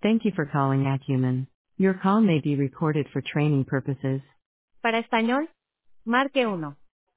Thank you for calling Acumen. Your call may be recorded for training purposes. Para español, marque uno.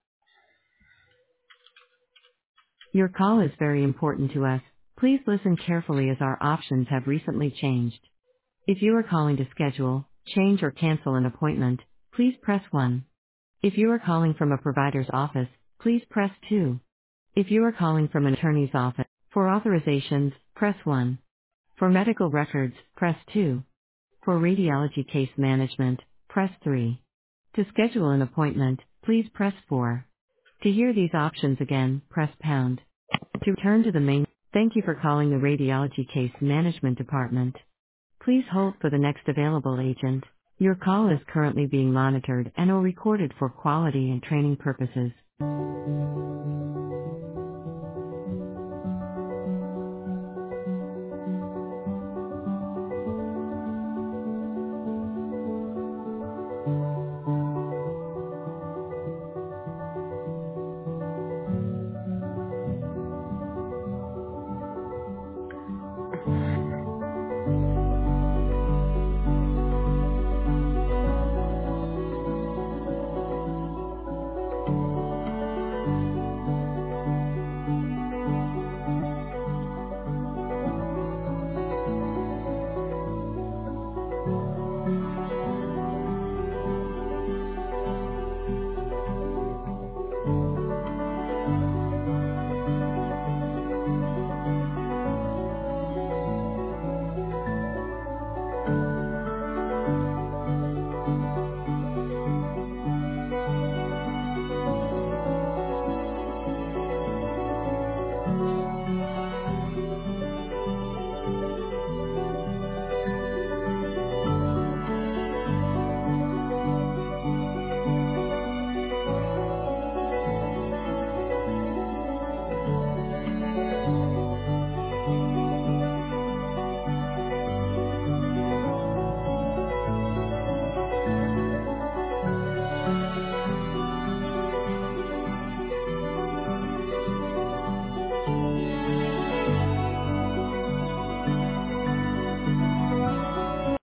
Your call is very important to us. Please listen carefully as our options have recently changed. If you are calling to schedule, change or cancel an appointment, please press 1. If you are calling from a provider's office, please press 2. If you are calling from an attorney's office, for authorizations, press 1. For medical records, press 2. For radiology case management, press 3. To schedule an appointment, please press 4. To hear these options again, press pound. To return to the main, thank you for calling the radiology case management department. Please hold for the next available agent. Your call is currently being monitored and or recorded for quality and training purposes.